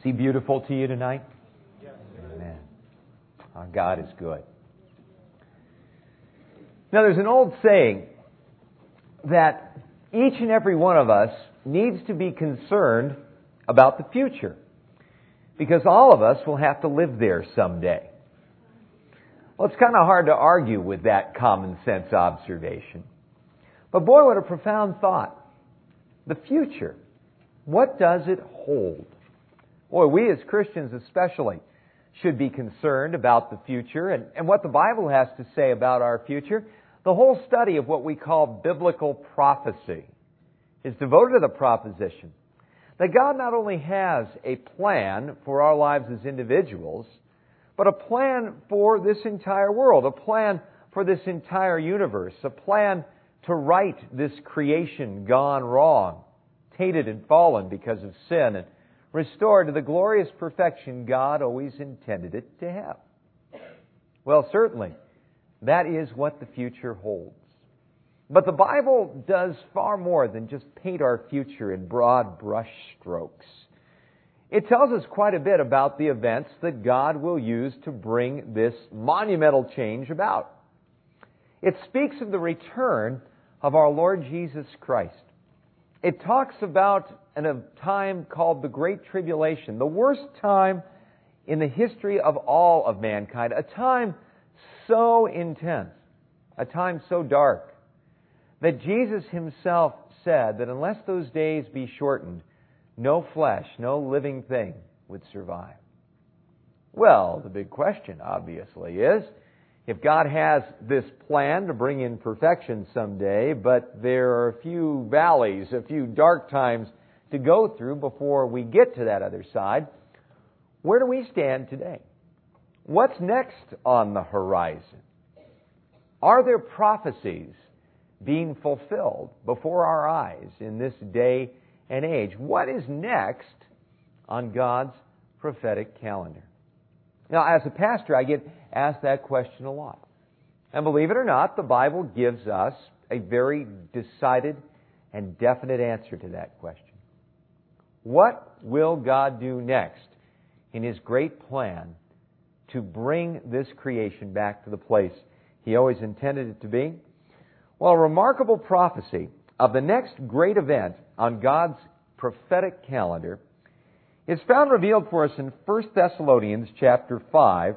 Is He beautiful to you tonight? Amen. Our God is good. Now, there's an old saying that each and every one of us needs to be concerned about the future, because all of us will have to live there someday. Well, it's kind of hard to argue with that common sense observation. But boy, what a profound thought. The future. What does it hold? Boy, we as Christians especially should be concerned about the future and what the Bible has to say about our future. The whole study of what we call biblical prophecy is devoted to the proposition that God not only has a plan for our lives as individuals, but a plan for this entire world, a plan for this entire universe, a plan to right this creation gone wrong, tainted and fallen because of sin, and restored to the glorious perfection God always intended it to have. Well, certainly, that is what the future holds. But the Bible does far more than just paint our future in broad brush strokes. It tells us quite a bit about the events that God will use to bring this monumental change about. It speaks of the return of our Lord Jesus Christ. It talks about a time called the Great Tribulation, the worst time in the history of all of mankind, a time so intense, a time so dark, that Jesus Himself said that unless those days be shortened, no flesh, no living thing would survive. Well, the big question, obviously, is if God has this plan to bring in perfection someday, but there are a few valleys, a few dark times to go through before we get to that other side, where do we stand today? What's next on the horizon? Are there prophecies being fulfilled before our eyes in this day and age? What is next on God's prophetic calendar? Now, as a pastor, I get asked that question a lot. And believe it or not, the Bible gives us a very decided and definite answer to that question. What will God do next in His great plan to bring this creation back to the place He always intended it to be? Well, a remarkable prophecy of the next great event on God's prophetic calendar is found revealed for us in 1 Thessalonians chapter 4,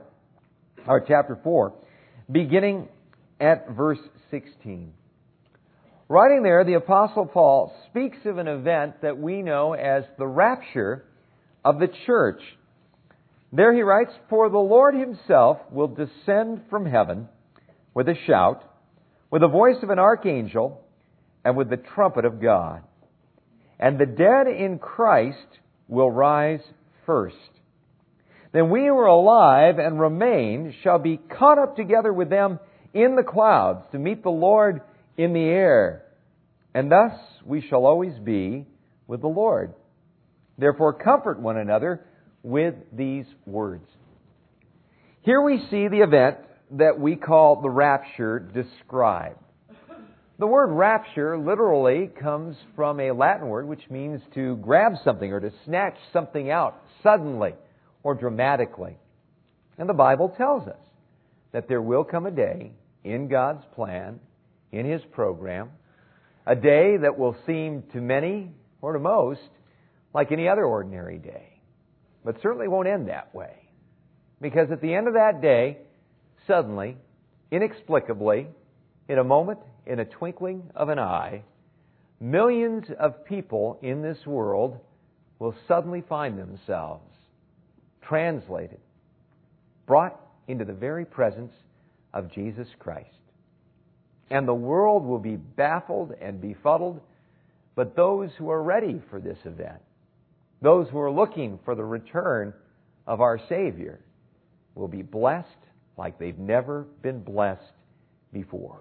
beginning at verse 16. Writing there, the Apostle Paul speaks of an event that we know as the rapture of the church. There he writes, "For the Lord Himself will descend from heaven with a shout, with the voice of an archangel, and with the trumpet of God. And the dead in Christ will rise first. Then we who are alive and remain shall be caught up together with them in the clouds to meet the Lord in the air. And thus we shall always be with the Lord. Therefore comfort one another with these words." Here we see the event that we call the rapture described. The word rapture literally comes from a Latin word which means to grab something or to snatch something out suddenly or dramatically. And the Bible tells us that there will come a day in God's plan, in His program, a day that will seem to many or to most like any other ordinary day, but certainly won't end that way. Because at the end of that day, suddenly, inexplicably, in a moment, in a twinkling of an eye, millions of people in this world will suddenly find themselves translated, brought into the very presence of Jesus Christ. And the world will be baffled and befuddled, but those who are ready for this event, those who are looking for the return of our Savior, will be blessed like they've never been blessed before.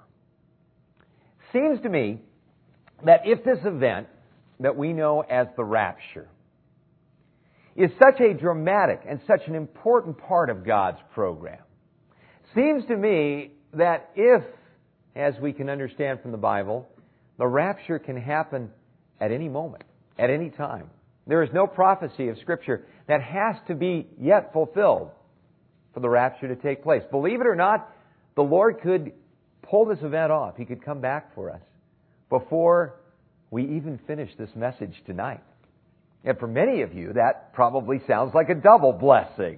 Seems to me that if this event that we know as the rapture is such a dramatic and such an important part of God's program, seems to me that if, as we can understand from the Bible, the rapture can happen at any moment, at any time, There is no prophecy of Scripture that has to be yet fulfilled for the rapture to take place. Believe it or not, the Lord could pull this event off. He could come back for us before we even finish this message tonight. And for many of you, that probably sounds like a double blessing.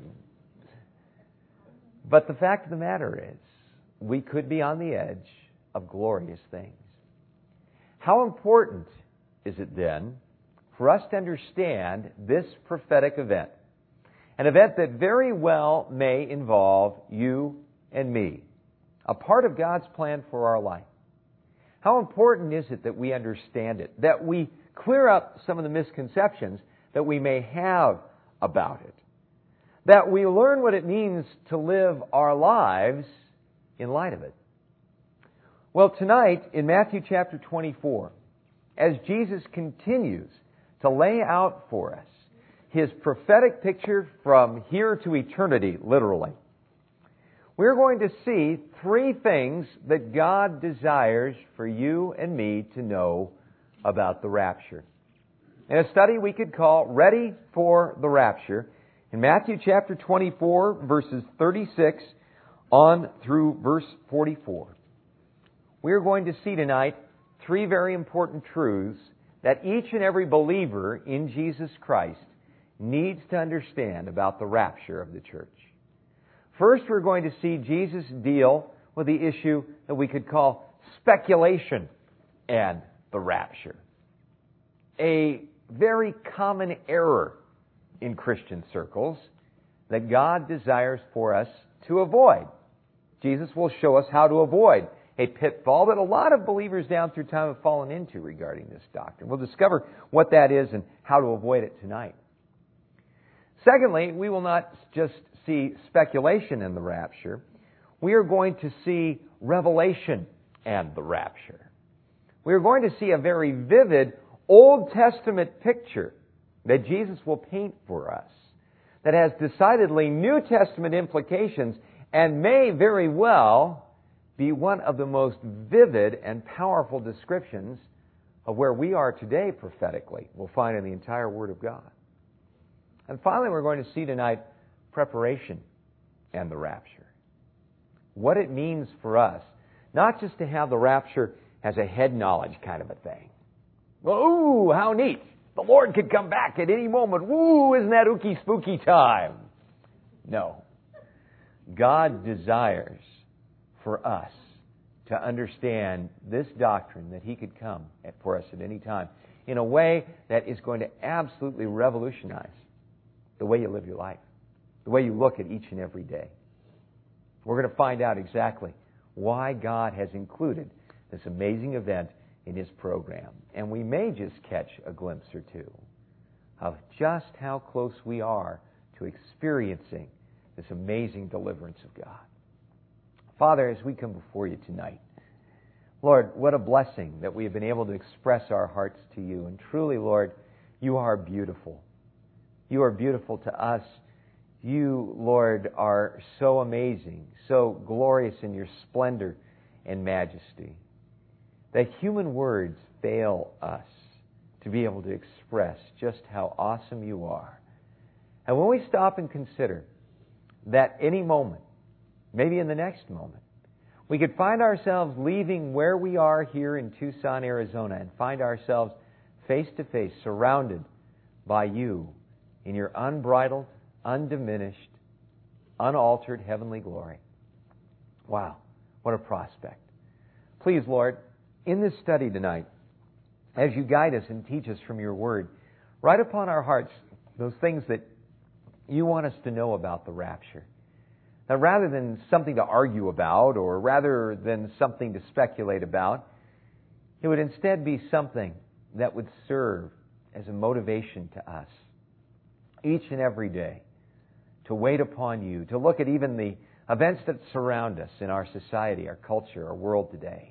But the fact of the matter is, we could be on the edge of glorious things. How important is it then for us to understand this prophetic event? An event that very well may involve you and me, a part of God's plan for our life. How important is it that we understand it, that we clear up some of the misconceptions that we may have about it, that we learn what it means to live our lives in light of it? Well, tonight in Matthew chapter 24, as Jesus continues to lay out for us His prophetic picture from here to eternity, literally, we're going to see three things that God desires for you and me to know about the rapture. In a study we could call Ready for the Rapture, in Matthew chapter 24, verses 36 on through verse 44. We're going to see tonight three very important truths that each and every believer in Jesus Christ needs to understand about the rapture of the church. First, we're going to see Jesus deal with the issue that we could call speculation and the rapture. A very common error in Christian circles that God desires for us to avoid. Jesus will show us how to avoid a pitfall that a lot of believers down through time have fallen into regarding this doctrine. We'll discover what that is and how to avoid it tonight. Secondly, we will not just see speculation in the rapture. We are going to see revelation and the rapture. We are going to see a very vivid Old Testament picture that Jesus will paint for us that has decidedly New Testament implications and may very well be one of the most vivid and powerful descriptions of where we are today prophetically. We'll find in the entire Word of God. And finally, we're going to see tonight preparation and the rapture. What it means for us, not just to have the rapture as a head knowledge kind of a thing. Well, ooh, how neat. The Lord could come back at any moment. Woo, isn't that ooky spooky time? No. God desires for us to understand this doctrine that He could come for us at any time in a way that is going to absolutely revolutionize the way you live your life, the way you look at each and every day. We're going to find out exactly why God has included this amazing event in His program. And we may just catch a glimpse or two of just how close we are to experiencing this amazing deliverance of God. Father, as we come before You tonight, Lord, what a blessing that we have been able to express our hearts to You. And truly, Lord, You are beautiful. You are beautiful to us. You, Lord, are so amazing, so glorious in Your splendor and majesty, that human words fail us to be able to express just how awesome You are. And when we stop and consider that any moment, maybe in the next moment, we could find ourselves leaving where we are here in Tucson, Arizona, and find ourselves face to face, surrounded by You in Your unbridled, undiminished, unaltered heavenly glory. Wow, what a prospect. Please, Lord, in this study tonight, as You guide us and teach us from Your Word, write upon our hearts those things that You want us to know about the rapture. Now, rather than something to argue about, or rather than something to speculate about, it would instead be something that would serve as a motivation to us each and every day to wait upon You, to look at even the events that surround us in our society, our culture, our world today.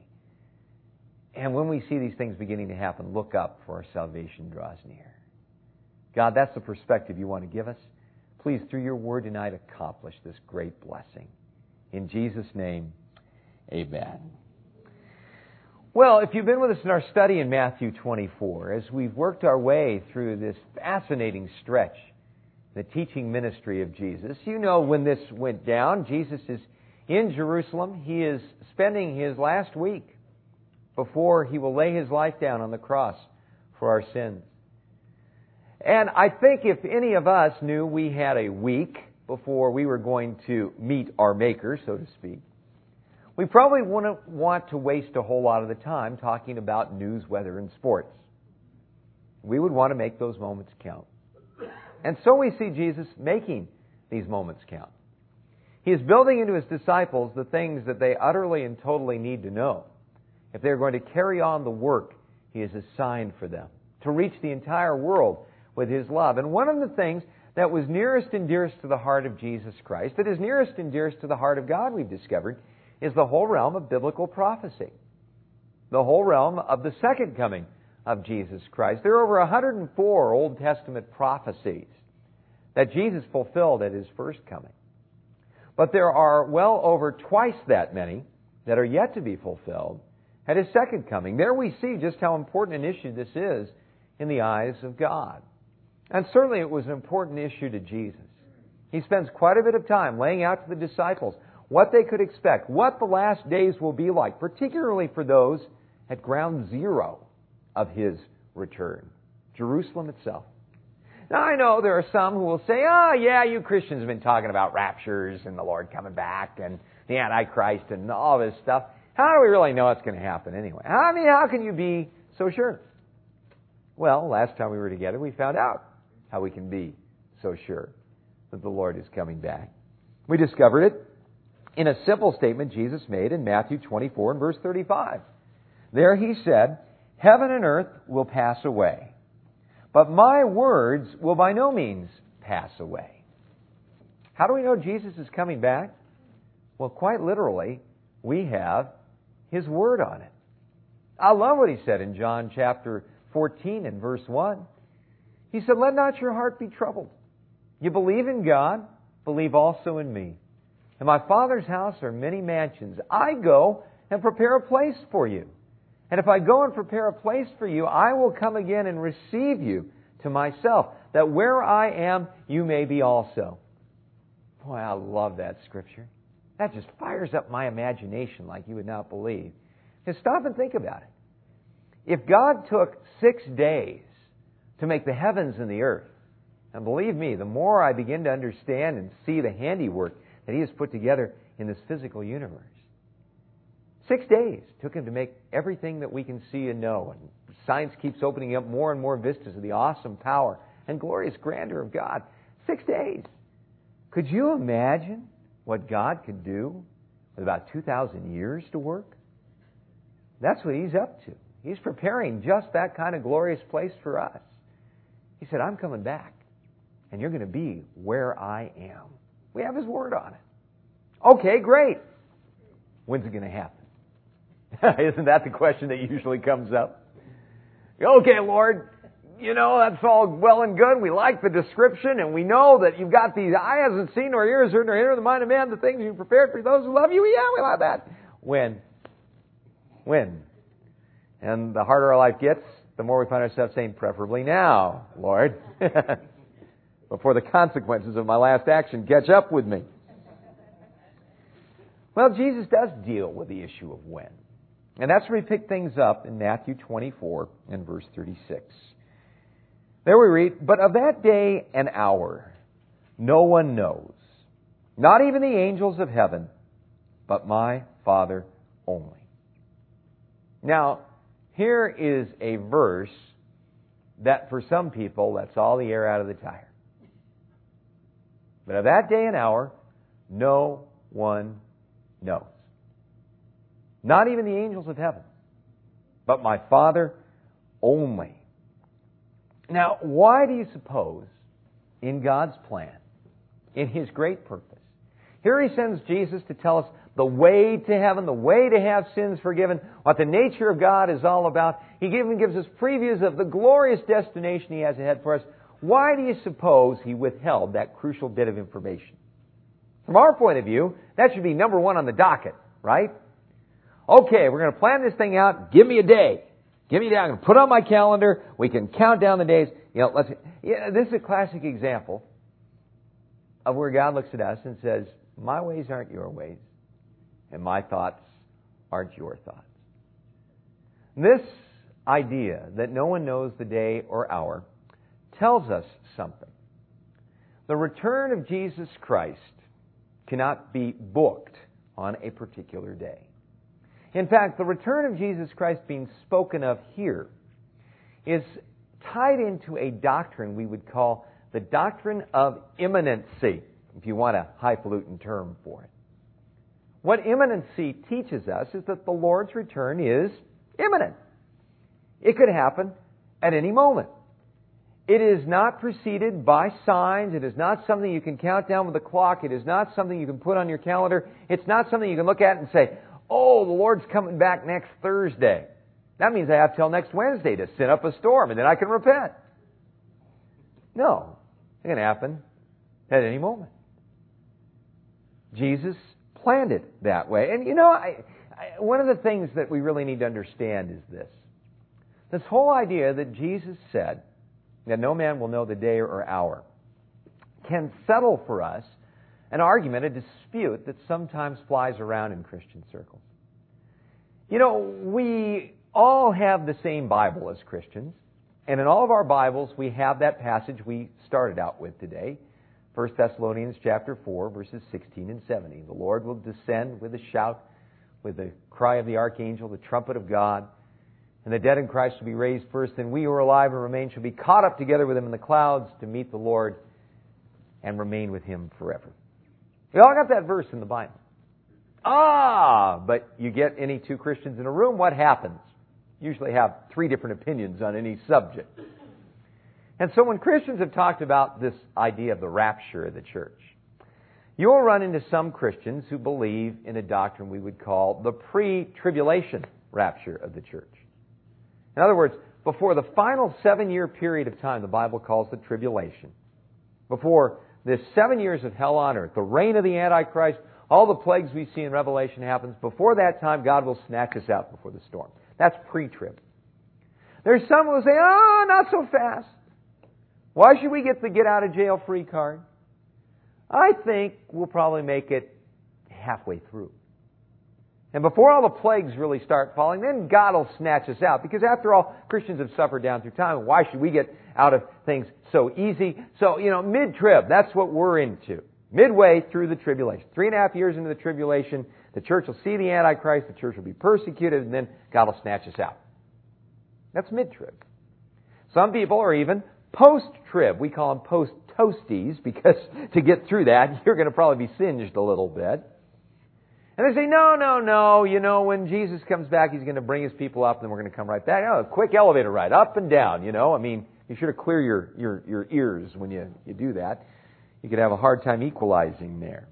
And when we see these things beginning to happen, look up, for our salvation draws near. God, that's the perspective You want to give us. Please, through Your Word tonight, accomplish this great blessing. In Jesus' name, amen. Well, if you've been with us in our study in Matthew 24, as we've worked our way through this fascinating stretch, the teaching ministry of Jesus, you know when this went down, Jesus is in Jerusalem. He is spending his last week before he will lay his life down on the cross for our sins. And I think if any of us knew we had a week before we were going to meet our Maker, so to speak, we probably wouldn't want to waste a whole lot of the time talking about news, weather, and sports. We would want to make those moments count. And so we see Jesus making these moments count. He is building into his disciples the things that they utterly and totally need to know if they're going to carry on the work he has assigned for them, to reach the entire world with his love. And one of the things that was nearest and dearest to the heart of Jesus Christ, that is nearest and dearest to the heart of God, we've discovered, is the whole realm of biblical prophecy. The whole realm of the second coming of Jesus Christ. There are over 104 Old Testament prophecies that Jesus fulfilled at his first coming. But there are well over twice that many that are yet to be fulfilled at his second coming. There we see just how important an issue this is in the eyes of God. And certainly it was an important issue to Jesus. He spends quite a bit of time laying out to the disciples what they could expect, what the last days will be like, particularly for those at ground zero of his return, Jerusalem itself. Now, I know there are some who will say, yeah, you Christians have been talking about raptures and the Lord coming back and the Antichrist and all this stuff. How do we really know it's going to happen anyway? I mean, how can you be so sure? Well, last time we were together, we found out how we can be so sure that the Lord is coming back. We discovered it in a simple statement Jesus made in Matthew 24 and verse 35. There he said, "Heaven and earth will pass away, but my words will by no means pass away." How do we know Jesus is coming back? Well, quite literally, we have his word on it. I love what he said in John chapter 14 and verse 1. He said, "Let not your heart be troubled. You believe in God, believe also in me. In my Father's house are many mansions. I go and prepare a place for you. And if I go and prepare a place for you, I will come again and receive you to myself, that where I am, you may be also." Boy, I love that scripture. That just fires up my imagination like you would not believe. Just stop and think about it. If God took 6 days to make the heavens and the earth, and believe me, the more I begin to understand and see the handiwork that he has put together in this physical universe. 6 days took him to make everything that we can see and know. And science keeps opening up more and more vistas of the awesome power and glorious grandeur of God. 6 days. Could you imagine what God could do with about 2,000 years to work? That's what he's up to. He's preparing just that kind of glorious place for us. He said, "I'm coming back, and you're going to be where I am." We have his word on it. Okay, great. When's it going to happen? Isn't that the question that usually comes up? Okay, Lord, you know, that's all well and good. We like the description, and we know that you've got these eye hasn't seen nor ears heard nor entered the mind of man the things you've prepared for those who love you. Yeah, we like that. When? And the harder our life gets, the more we find ourselves saying, "Preferably now, Lord," before the consequences of my last action catch up with me. Well, Jesus does deal with the issue of when. And that's where we pick things up in Matthew 24 and verse 36. There we read, "But of that day and hour no one knows, not even the angels of heaven, but my Father only." Now, here is a verse that for some people, that's all the air out of the tire. But of that day and hour, no one knows. Not even the angels of heaven, but my Father only. Now, why do you suppose, in God's plan, in his great purpose, here he sends Jesus to tell us the way to heaven, the way to have sins forgiven, what the nature of God is all about. He even gives us previews of the glorious destination he has ahead for us. Why do you suppose he withheld that crucial bit of information? From our point of view, that should be number one on the docket, right? Okay, we're going to plan this thing out. Give me a day. Give me a day. I'm going to put it on my calendar. We can count down the days. This is a classic example of where God looks at us and says, my ways aren't your ways, and my thoughts aren't your thoughts. This idea that no one knows the day or hour tells us something. The return of Jesus Christ cannot be booked on a particular day. In fact, the return of Jesus Christ being spoken of here is tied into a doctrine we would call the doctrine of imminency, if you want a highfalutin term for it. What imminency teaches us is that the Lord's return is imminent. It could happen at any moment. It is not preceded by signs. It is not something you can count down with a clock. It is not something you can put on your calendar. It's not something you can look at and say, oh, the Lord's coming back next Thursday. That means I have till next Wednesday to set up a storm and then I can repent. No, it can happen at any moment. Jesus planned it that way. And one of the things that we really need to understand is this. This whole idea that Jesus said that no man will know the day or hour can settle for us an argument, a dispute that sometimes flies around in Christian circles. We all have the same Bible as Christians, and in all of our Bibles we have that passage we started out with today, 1 Thessalonians chapter 4, verses 16 and 17. The Lord will descend with a shout, with the cry of the archangel, the trumpet of God, and the dead in Christ will be raised first, and we who are alive and remain shall be caught up together with Him in the clouds to meet the Lord and remain with Him forever. We all got that verse in the Bible. But you get any two Christians in a room, what happens? Usually have three different opinions on any subject. And so when Christians have talked about this idea of the rapture of the church, you'll run into some Christians who believe in a doctrine we would call the pre-tribulation rapture of the church. In other words, before the final 7-year period of time the Bible calls the tribulation, before this 7 years of hell on earth, the reign of the Antichrist, all the plagues we see in Revelation happens, before that time God will snatch us out before the storm. That's pre-trib. There's some who will say, not so fast. Why should we get the get-out-of-jail-free card? I think we'll probably make it halfway through. And before all the plagues really start falling, then God will snatch us out. Because after all, Christians have suffered down through time. Why should we get out of things so easy? So, mid-trib, that's what we're into. Midway through the tribulation. 3.5 years into the tribulation, the church will see the Antichrist, the church will be persecuted, and then God will snatch us out. That's mid-trib. Some people are even post-trib. We call them post-toasties, because to get through that, you're going to probably be singed a little bit. And they say, no, when Jesus comes back, He's going to bring His people up, and then we're going to come right back. A quick elevator ride, up and down, you should have clear your ears when you do that. You could have a hard time equalizing there.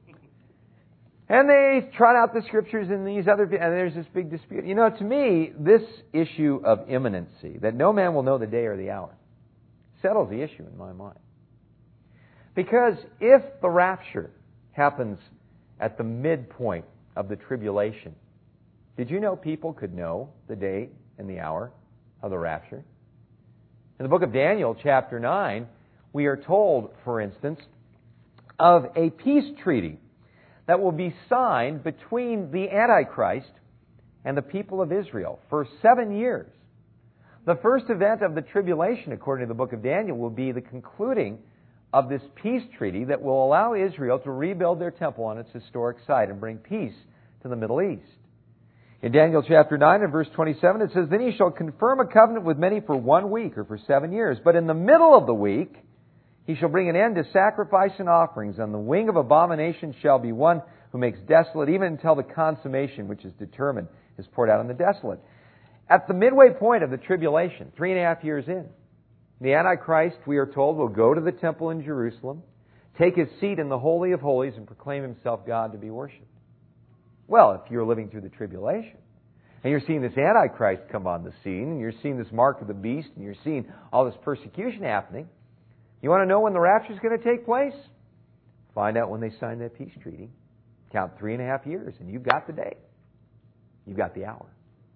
And they trot out the Scriptures and and there's this big dispute. To me, this issue of imminency, that no man will know the day or the hour, settles the issue in my mind. Because if the rapture happens at the midpoint of the tribulation, did you know people could know the day and the hour of the rapture? In the book of Daniel, chapter 9, we are told, for instance, of a peace treaty that will be signed between the Antichrist and the people of Israel for 7 years. The first event of the tribulation, according to the book of Daniel, will be the concluding of this peace treaty that will allow Israel to rebuild their temple on its historic site and bring peace to the Middle East. In Daniel chapter 9 and verse 27, it says, "Then He shall confirm a covenant with many for 1 week or for 7 years. But in the middle of the week, He shall bring an end to sacrifice and offerings. On the wing of abomination shall be one who makes desolate, even until the consummation which is determined is poured out on the desolate." At the midway point of the tribulation, 3.5 years in, the Antichrist, we are told, will go to the temple in Jerusalem, take his seat in the Holy of Holies, and proclaim himself God to be worshipped. Well, if you're living through the tribulation, and you're seeing this Antichrist come on the scene, and you're seeing this mark of the beast, and you're seeing all this persecution happening, you want to know when the rapture is going to take place? Find out when they sign that peace treaty. Count 3.5 years, and you've got the day. You've got the hour.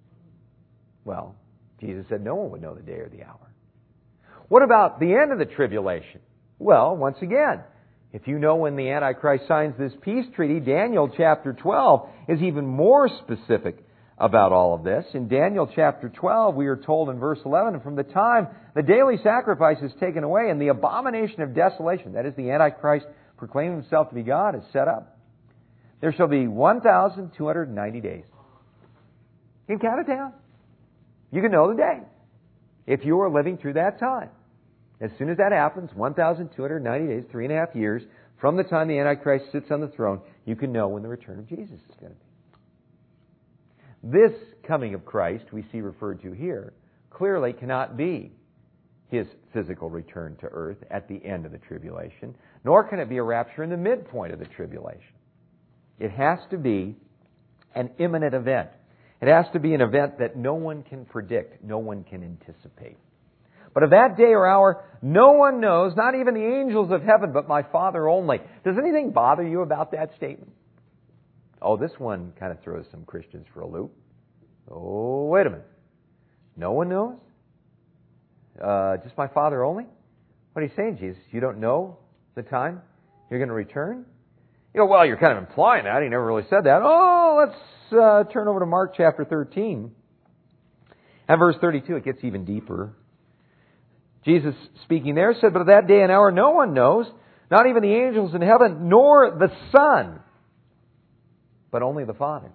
Well, Jesus said no one would know the day or the hour. What about the end of the tribulation? Well, once again, if you know when the Antichrist signs this peace treaty, Daniel chapter 12 is even more specific about all of this. In Daniel chapter 12, we are told in verse 11, from the time the daily sacrifice is taken away and the abomination of desolation, that is the Antichrist proclaiming himself to be God, is set up, there shall be 1,290 days. You can count it down. You can know the day if you are living through that time. As soon as that happens, 1,290 days, 3.5 years, from the time the Antichrist sits on the throne, you can know when the return of Jesus is going to be. This coming of Christ, we see referred to here, clearly cannot be His physical return to earth at the end of the tribulation, nor can it be a rapture in the midpoint of the tribulation. It has to be an imminent event. It has to be an event that no one can predict, no one can anticipate. But of that day or hour, no one knows, not even the angels of heaven, but my Father only. Does anything bother you about that statement? Oh, this one kind of throws some Christians for a loop. Oh, wait a minute. No one knows? Just my Father only? What are you saying, Jesus? You don't know the time you're going to return? You go, well, you're kind of implying that. He never really said that. Oh, let's turn over to Mark chapter 13. And verse 32, it gets even deeper. Jesus speaking there said, but of that day and hour no one knows, not even the angels in heaven, nor the Son, but only the Father.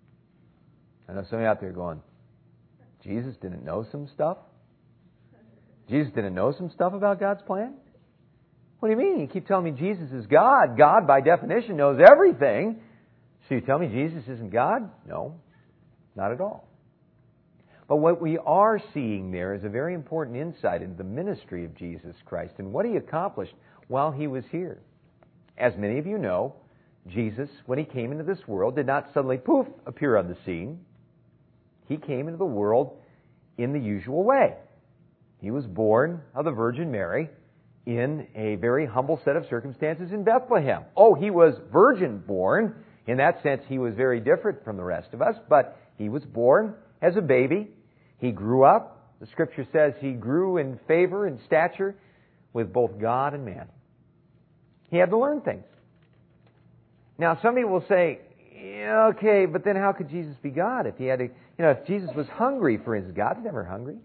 I know somebody out there going, Jesus didn't know some stuff? Jesus didn't know some stuff about God's plan? What do you mean? You keep telling me Jesus is God. God, by definition, knows everything. So you tell me Jesus isn't God? No, not at all. But what we are seeing there is a very important insight into the ministry of Jesus Christ and what He accomplished while He was here. As many of you know, Jesus, when He came into this world, did not suddenly, poof, appear on the scene. He came into the world in the usual way. He was born of the Virgin Mary in a very humble set of circumstances in Bethlehem. Oh, He was virgin born. In that sense, He was very different from the rest of us, but He was born as a baby. He grew up. The Scripture says He grew in favor and stature with both God and man. He had to learn things. Now, some people will say, yeah, okay, but then how could Jesus be God? If He had to, if Jesus was hungry, for instance, God's never hungry.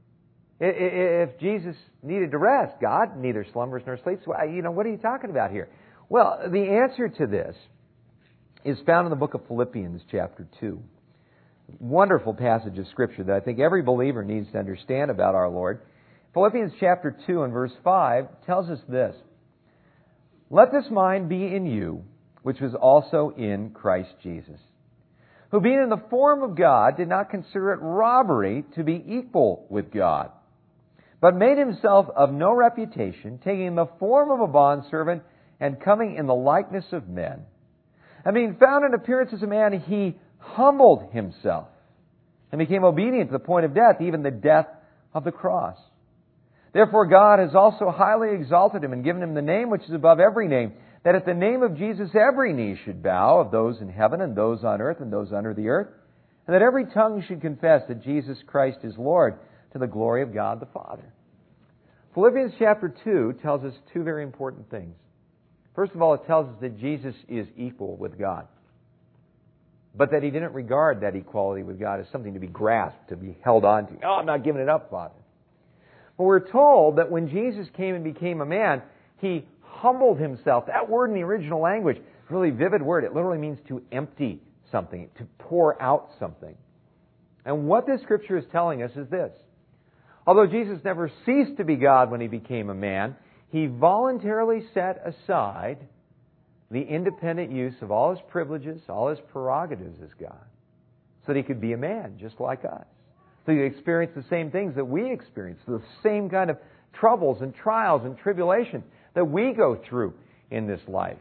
If Jesus needed to rest, God neither slumbers nor sleeps. What are you talking about here? Well, the answer to this is found in the book of Philippians chapter 2. Wonderful passage of Scripture that I think every believer needs to understand about our Lord. Philippians chapter 2 and verse 5 tells us this. Let this mind be in you, which was also in Christ Jesus, who being in the form of God did not consider it robbery to be equal with God, but made Himself of no reputation, taking the form of a bondservant and coming in the likeness of men. And being found in appearance as a man, He humbled Himself and became obedient to the point of death, even the death of the cross. Therefore God has also highly exalted Him and given Him the name which is above every name, that at the name of Jesus every knee should bow, of those in heaven and those on earth and those under the earth, and that every tongue should confess that Jesus Christ is Lord, to the glory of God the Father. Philippians chapter 2 tells us two very important things. First of all, it tells us that Jesus is equal with God, but that He didn't regard that equality with God as something to be grasped, to be held on to. Oh, I'm not giving it up, Father. But we're told that when Jesus came and became a man, He humbled Himself. That word in the original language, really vivid word. It literally means to empty something, to pour out something. And what this Scripture is telling us is this. Although Jesus never ceased to be God when He became a man, He voluntarily set aside the independent use of all His privileges, all His prerogatives as God, so that He could be a man just like us. So He could experience the same things that we experience, the same kind of troubles and trials and tribulations that we go through in this life.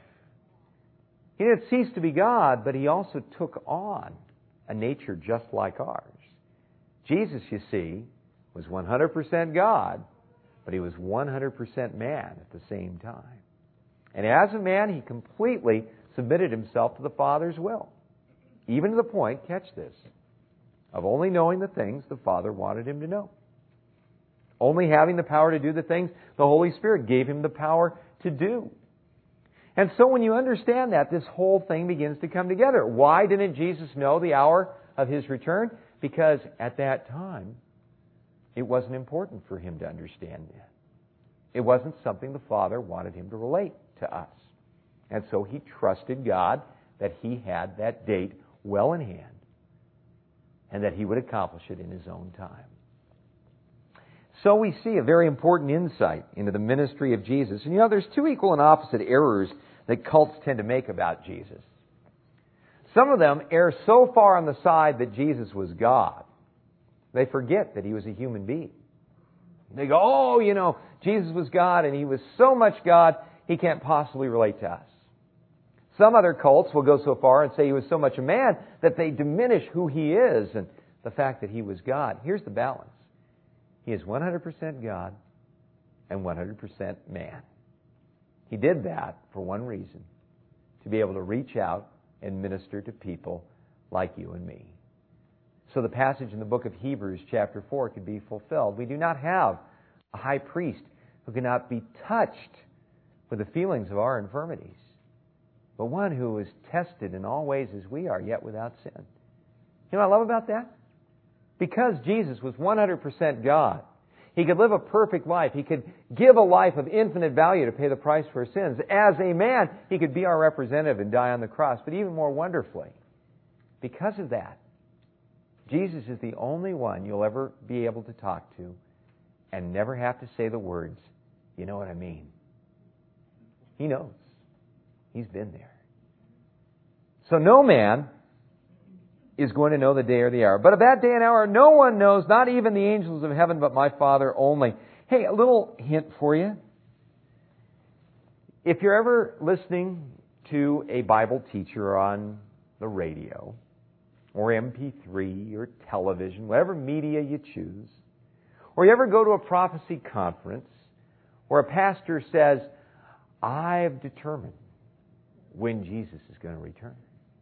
He didn't cease to be God, but He also took on a nature just like ours. Jesus, you see, was 100% God, but He was 100% man at the same time. And as a man, He completely submitted Himself to the Father's will. Even to the point, catch this, of only knowing the things the Father wanted him to know. Only having the power to do the things the Holy Spirit gave him the power to do. And so when you understand that, this whole thing begins to come together. Why didn't Jesus know the hour of his return? Because at that time, it wasn't important for him to understand that. It wasn't something the Father wanted him to relate to us. And so he trusted God that he had that date well in hand and that he would accomplish it in his own time. So we see a very important insight into the ministry of Jesus. And there's two equal and opposite errors that cults tend to make about Jesus. Some of them err so far on the side that Jesus was God, they forget that he was a human being. They go, Jesus was God and he was so much God, he can't possibly relate to us. Some other cults will go so far and say he was so much a man that they diminish who he is and the fact that he was God. Here's the balance. He is 100% God and 100% man. He did that for one reason, to be able to reach out and minister to people like you and me. So the passage in the book of Hebrews chapter 4 could be fulfilled. We do not have a high priest who cannot be touched with the feelings of our infirmities, but one who is tested in all ways as we are, yet without sin. You know what I love about that? Because Jesus was 100% God, he could live a perfect life. He could give a life of infinite value to pay the price for our sins. As a man, he could be our representative and die on the cross. But even more wonderfully, because of that, Jesus is the only one you'll ever be able to talk to and never have to say the words, "You know what I mean." He knows. He's been there. So no man is going to know the day or the hour. But of that day and hour, no one knows, not even the angels of heaven, but my Father only. Hey, a little hint for you. If you're ever listening to a Bible teacher on the radio, or MP3, or television, whatever media you choose, or you ever go to a prophecy conference where a pastor says, "I've determined when Jesus is going to return."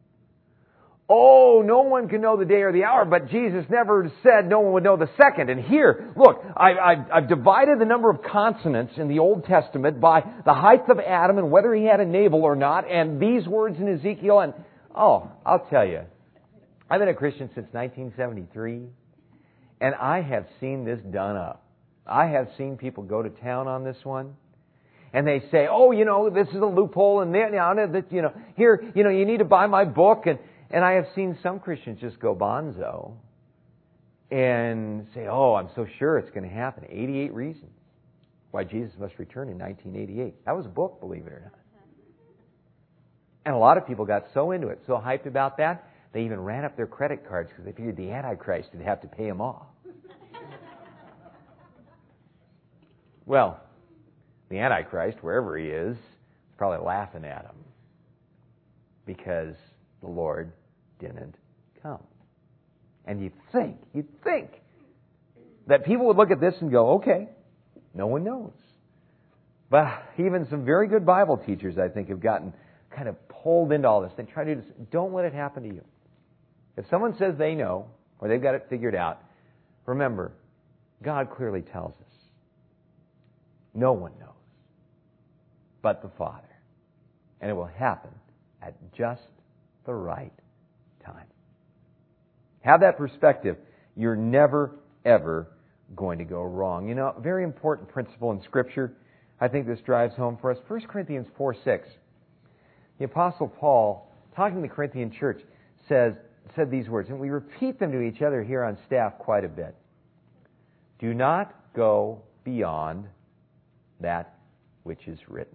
Oh, no one can know the day or the hour, but Jesus never said no one would know the second. And here, look, I've divided the number of consonants in the Old Testament by the height of Adam and whether he had a navel or not, and these words in Ezekiel, and I'll tell you, I've been a Christian since 1973, and I have seen this done up. I have seen people go to town on this one. And they say, this is a loophole, and here, you need to buy my book. And I have seen some Christians just go bonzo and say, I'm so sure it's going to happen. 88 Reasons Why Jesus Must Return in 1988. That was a book, believe it or not. And a lot of people got so into it, so hyped about that, they even ran up their credit cards because they figured the Antichrist would have to pay them off. Well, the Antichrist, wherever he is probably laughing at him because the Lord didn't come. And you'd think that people would look at this and go, okay, no one knows. But even some very good Bible teachers, I think, have gotten kind of pulled into all this. They try to do this. Don't let it happen to you. If someone says they know, or they've got it figured out, remember, God clearly tells us. No one knows but the Father. And it will happen at just the right time. Have that perspective. You're never, ever going to go wrong. A very important principle in Scripture, I think this drives home for us. 1 Corinthians 4:6. The Apostle Paul, talking to the Corinthian church, said these words, and we repeat them to each other here on staff quite a bit. Do not go beyond that which is written.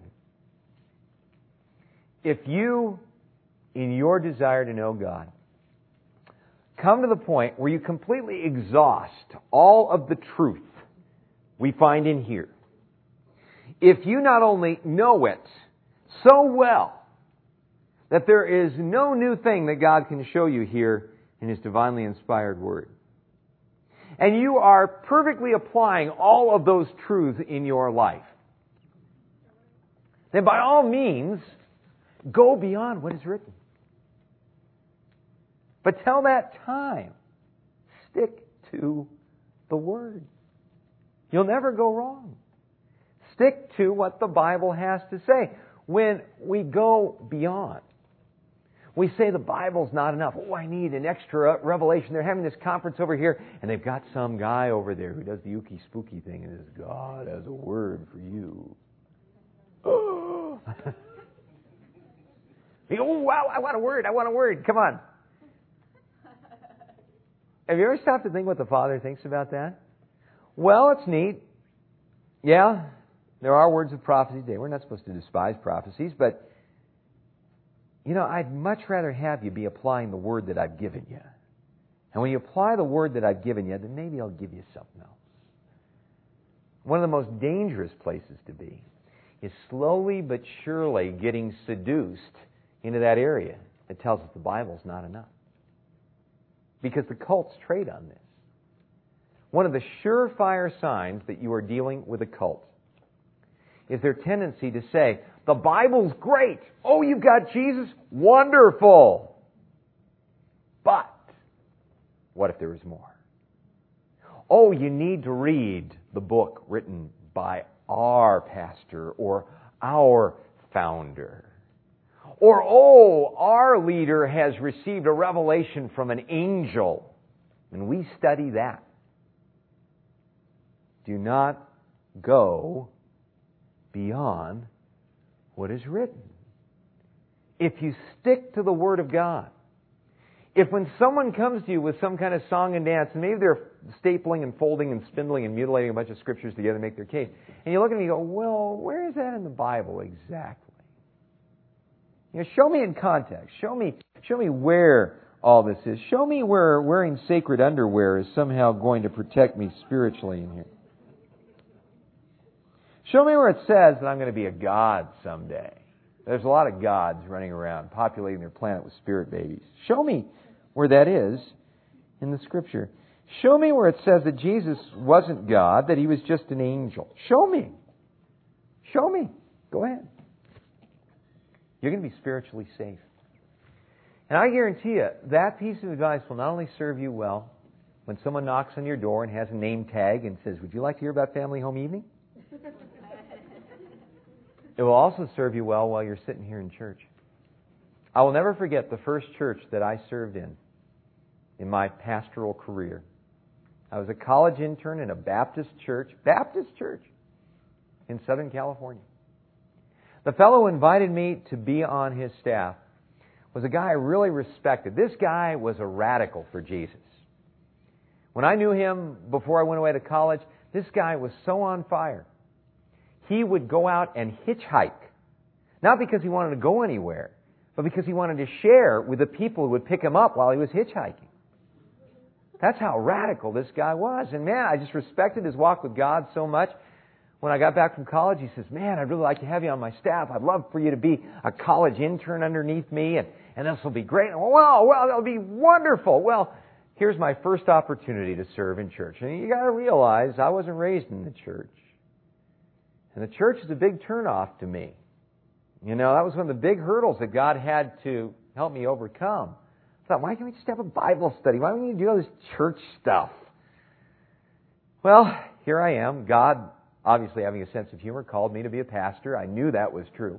If you, in your desire to know God, come to the point where you completely exhaust all of the truth we find in here, if you not only know it so well that there is no new thing that God can show you here in His divinely inspired Word, and you are perfectly applying all of those truths in your life, then by all means, go beyond what is written. But till that time, stick to the Word. You'll never go wrong. Stick to what the Bible has to say. When we go beyond, we say the Bible's not enough. Oh, I need an extra revelation. They're having this conference over here, and they've got some guy over there who does the ooky spooky thing, and says, God has a word for you. Oh, wow, I want a word. I want a word. Come on. Have you ever stopped to think what the Father thinks about that? Well, it's neat. Yeah, there are words of prophecy today. We're not supposed to despise prophecies, but, I'd much rather have you be applying the word that I've given you. And when you apply the word that I've given you, then maybe I'll give you something else. One of the most dangerous places to be is slowly but surely getting seduced into that area that tells us the Bible's not enough. Because the cults trade on this. One of the surefire signs that you are dealing with a cult is their tendency to say, the Bible's great. Oh, you've got Jesus? Wonderful. But what if there is more? Oh, you need to read the book written by our pastor or our founder. Or, our leader has received a revelation from an angel, and we study that. Do not go beyond what is written. If you stick to the Word of God, if when someone comes to you with some kind of song and dance, and maybe they're stapling and folding and spindling and mutilating a bunch of scriptures together to make their case, and you look at them and you go, well, where is that in the Bible exactly? Show me in context. Show me where all this is. Show me where wearing sacred underwear is somehow going to protect me spiritually in here. Show me where it says that I'm going to be a god someday. There's a lot of gods running around, populating their planet with spirit babies. Show me where that is in the Scripture. Show me where it says that Jesus wasn't God, that He was just an angel. Show me. Show me. Go ahead. You're going to be spiritually safe. And I guarantee you, that piece of advice will not only serve you well when someone knocks on your door and has a name tag and says, would you like to hear about Family Home Evening? It will also serve you well while you're sitting here in church. I will never forget the first church that I served in my pastoral career. I was a college intern in a Baptist church in Southern California. The fellow who invited me to be on his staff was a guy I really respected. This guy was a radical for Jesus. When I knew him before I went away to college, this guy was so on fire. He would go out and hitchhike. Not because he wanted to go anywhere, but because he wanted to share with the people who would pick him up while he was hitchhiking. That's how radical this guy was. And man, I just respected his walk with God so much. When I got back from college, he says, man, I'd really like to have you on my staff. I'd love for you to be a college intern underneath me, and this will be great. Well, that'll be wonderful. Well, here's my first opportunity to serve in church. And you got to realize I wasn't raised in the church. And the church is a big turnoff to me. That was one of the big hurdles that God had to help me overcome. I thought, why can't we just have a Bible study? Why don't we do all this church stuff? Well, here I am. God, obviously having a sense of humor, called me to be a pastor. I knew that was true.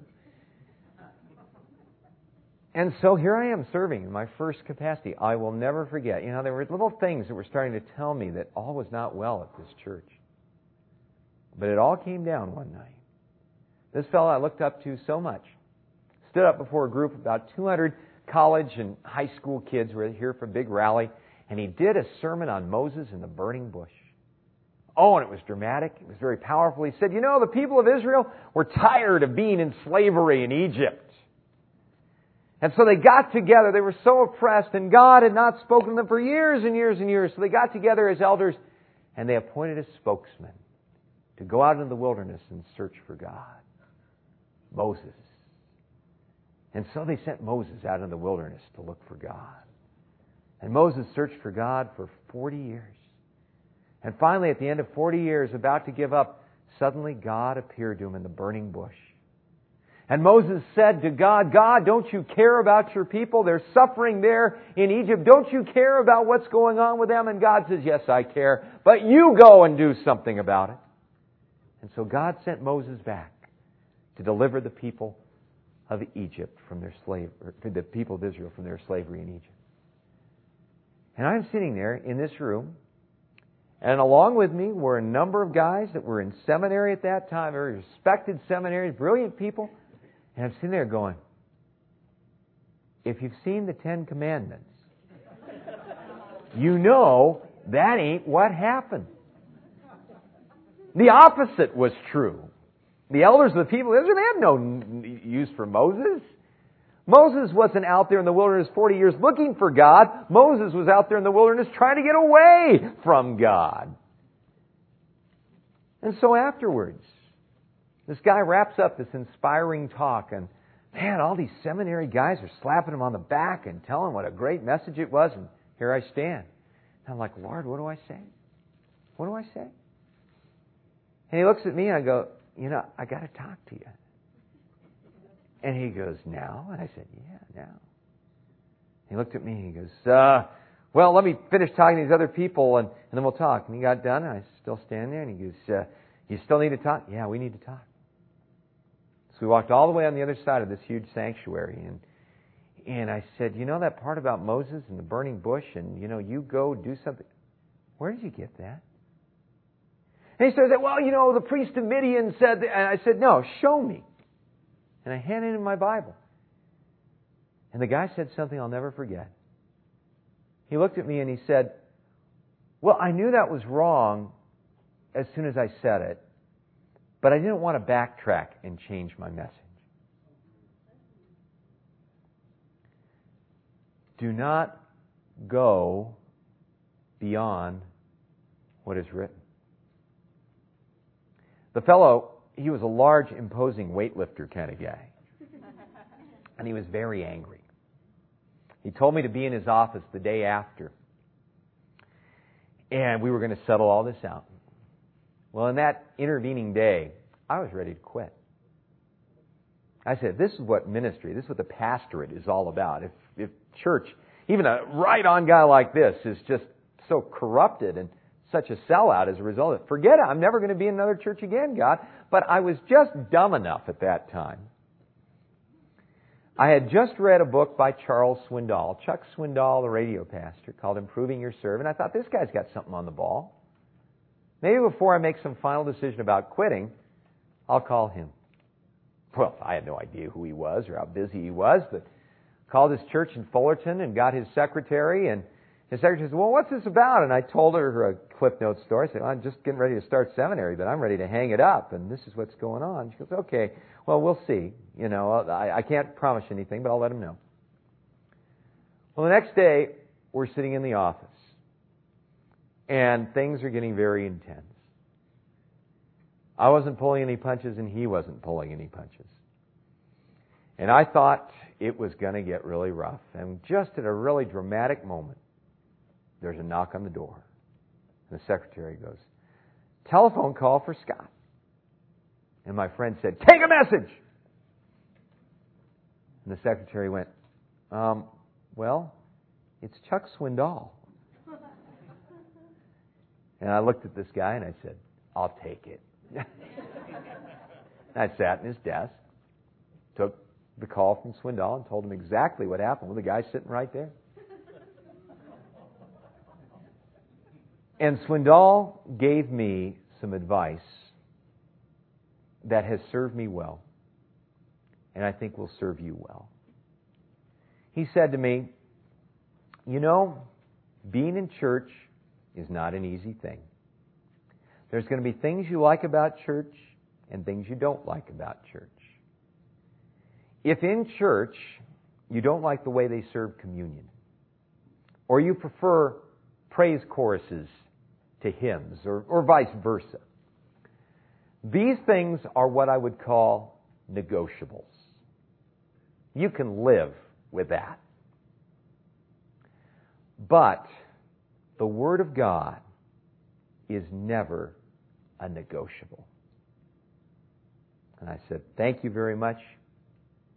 And so here I am serving in my first capacity. I will never forget. There were little things that were starting to tell me that all was not well at this church. But it all came down one night. This fellow I looked up to so much stood up before a group of about 200 college and high school kids who were here for a big rally, and he did a sermon on Moses and the burning bush. Oh, and it was dramatic. It was very powerful. He said, the people of Israel were tired of being in slavery in Egypt. And so they got together. They were so oppressed, and God had not spoken to them for years and years and years. So they got together as elders, and they appointed a spokesman to go out into the wilderness and search for God. Moses. And so they sent Moses out in the wilderness to look for God. And Moses searched for God for 40 years. And finally, at the end of 40 years, about to give up, suddenly God appeared to him in the burning bush. And Moses said to God, God, don't you care about your people? They're suffering there in Egypt. Don't you care about what's going on with them? And God says, yes, I care. But you go and do something about it. And so God sent Moses back to deliver the people of Egypt from their the people of Israel from their slavery in Egypt. And I'm sitting there in this room, and along with me were a number of guys that were in seminary at that time, very respected seminaries, brilliant people. And I'm sitting there going, if you've seen the Ten Commandments, you know that ain't what happened. The opposite was true. The elders of the people of Israel, they had no use for Moses. Moses wasn't out there in the wilderness 40 years looking for God. Moses was out there in the wilderness trying to get away from God. And so afterwards, this guy wraps up this inspiring talk, and man, all these seminary guys are slapping him on the back and telling what a great message it was, and here I stand. And I'm like, Lord, what do I say? What do I say? And he looks at me and I go, I got to talk to you. And he goes, now? And I said, yeah, now. He looked at me and he goes, well, let me finish talking to these other people and then we'll talk. And he got done and I still stand there and he goes, you still need to talk? Yeah, we need to talk. So we walked all the way on the other side of this huge sanctuary and I said, that part about Moses and the burning bush and, you go do something. Where did you get that? And he said, well, the priest of Midian said that. And I said, no, show me. And I handed him my Bible. And the guy said something I'll never forget. He looked at me and he said, well, I knew that was wrong as soon as I said it, but I didn't want to backtrack and change my message. Do not go beyond what is written. The fellow, he was a large, imposing weightlifter kind of guy. And he was very angry. He told me to be in his office the day after. And we were going to settle all this out. Well, in that intervening day, I was ready to quit. I said, this is what ministry, this is what the pastorate is all about. If church, even a right-on guy like this is just so corrupted and such a sellout as a result of it, forget it. I'm never going to be in another church again, God. But I was just dumb enough at that time. I had just read a book by Charles Swindoll, Chuck Swindoll, the radio pastor, called Improving Your Servant. I thought, this guy's got something on the ball. Maybe before I make some final decision about quitting, I'll call him. Well, I had no idea who he was or how busy he was, but called his church in Fullerton and got his secretary, and his secretary said, well, what's this about? And I told her a Cliff Notes story. I said, I'm just getting ready to start seminary, but I'm ready to hang it up, and this is what's going on. She goes, okay, well, we'll see. I can't promise anything, but I'll let him know. Well, the next day, we're sitting in the office, and things are getting very intense. I wasn't pulling any punches, and he wasn't pulling any punches. And I thought it was going to get really rough. And just at a really dramatic moment, there's a knock on the door. And the secretary goes, telephone call for Scott. And my friend said, take a message! And the secretary went, well, it's Chuck Swindoll. And I looked at this guy and I said, I'll take it. I sat in his desk, took the call from Swindoll and told him exactly what happened with the guy sitting right there. And Swindoll gave me some advice that has served me well, and I think will serve you well. He said to me, being in church is not an easy thing. There's going to be things you like about church and things you don't like about church. If in church you don't like the way they serve communion, or you prefer praise choruses to hymns, or vice versa, these things are what I would call negotiables. You can live with that. But the Word of God is never a negotiable. And I said, thank you very much.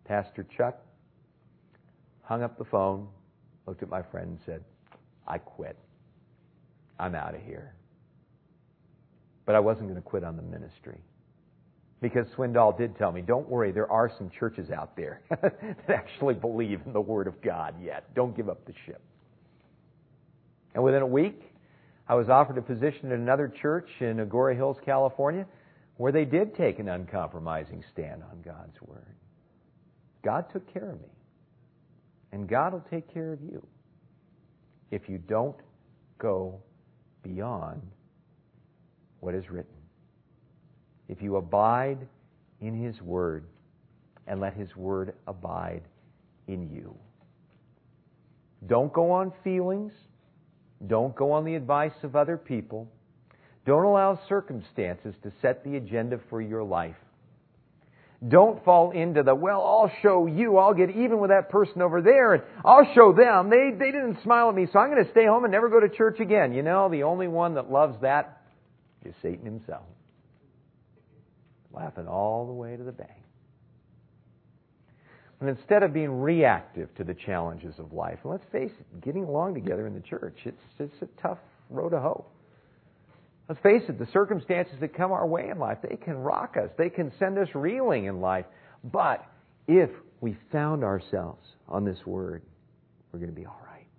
Pastor Chuck hung up the phone, looked at my friend and said, I quit. I'm out of here. But I wasn't going to quit on the ministry. Because Swindoll did tell me, don't worry, there are some churches out there that actually believe in the Word of God yet. Don't give up the ship. And within a week, I was offered a position at another church in Agoura Hills, California, where they did take an uncompromising stand on God's Word. God took care of me. And God will take care of you if you don't go beyond what is written. If you abide in His Word and let His Word abide in you. Don't go on feelings. Don't go on the advice of other people. Don't allow circumstances to set the agenda for your life. Don't fall into the, well, I'll show you. I'll get even with that person over there, and I'll show them. They didn't smile at me, so I'm going to stay home and never go to church again. You know, the only one that loves that is Satan himself. Laughing all the way to the bank. And instead of being reactive to the challenges of life, and let's face it, getting along together in the church, it's a tough road to hoe. Let's face it, the circumstances that come our way in life, they can rock us. They can send us reeling in life. But if we found ourselves on this Word, we're going to be all right.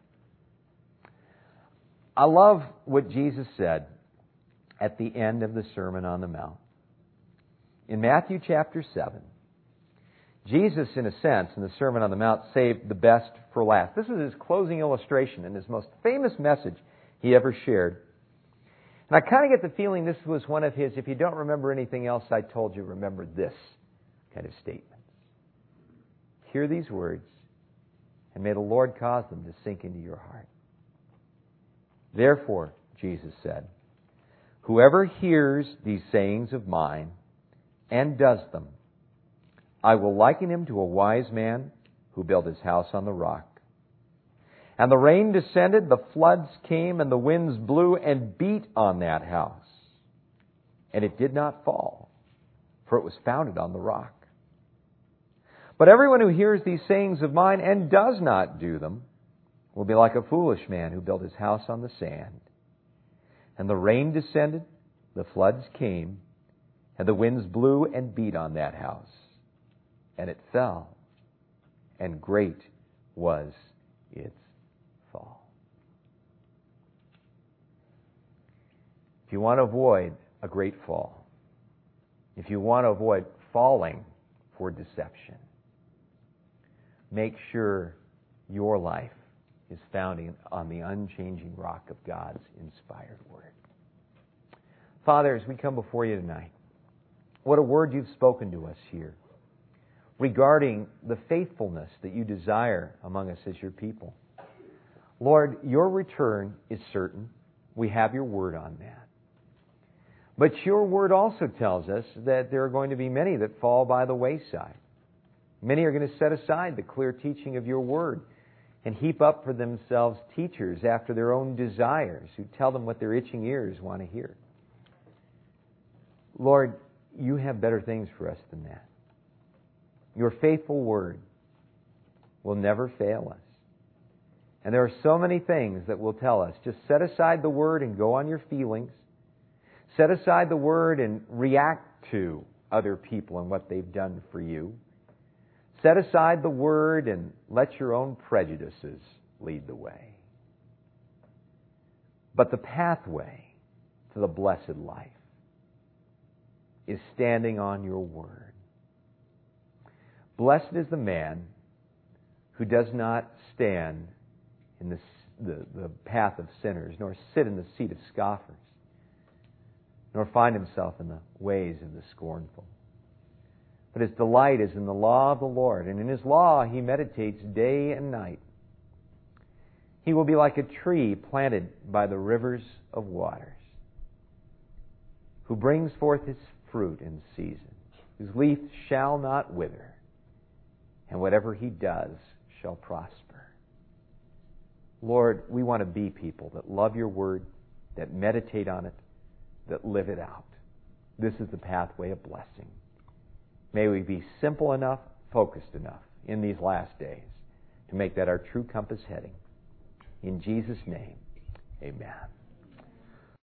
I love what Jesus said at the end of the Sermon on the Mount. In Matthew chapter 7, Jesus, in a sense, in the Sermon on the Mount, saved the best for last. This is his closing illustration and his most famous message he ever shared. And I kind of get the feeling this was one of his, if you don't remember anything else I told you, remember this kind of statements. Hear these words, and may the Lord cause them to sink into your heart. Therefore, Jesus said, whoever hears these sayings of mine and does them, I will liken him to a wise man who built his house on the rock. And the rain descended, the floods came, and the winds blew and beat on that house. And it did not fall, for it was founded on the rock. But everyone who hears these sayings of mine and does not do them will be like a foolish man who built his house on the sand. And the rain descended, the floods came, and the winds blew and beat on that house. And it fell, and great was its fall. If you want to avoid a great fall, if you want to avoid falling for deception, make sure your life is founded on the unchanging rock of God's inspired Word. Father, as we come before you tonight, what a word you've spoken to us here regarding the faithfulness that you desire among us as your people. Lord, your return is certain. We have your word on that. But your word also tells us that there are going to be many that fall by the wayside. Many are going to set aside the clear teaching of your word and heap up for themselves teachers after their own desires who tell them what their itching ears want to hear. Lord, you have better things for us than that. Your faithful word will never fail us. And there are so many things that will tell us, just set aside the word and go on your feelings. Set aside the word and react to other people and what they've done for you. Set aside the word and let your own prejudices lead the way. But the pathway to the blessed life is standing on your word. Blessed is the man who does not stand in the path of sinners, nor sit in the seat of scoffers, nor find himself in the ways of the scornful. But his delight is in the law of the Lord, and in his law he meditates day and night. He will be like a tree planted by the rivers of waters, who brings forth his fruit in season, whose leaf shall not wither, and whatever he does shall prosper. Lord, we want to be people that love your word, that meditate on it, that live it out. This is the pathway of blessing. May we be simple enough, focused enough in these last days to make that our true compass heading. In Jesus' name, amen.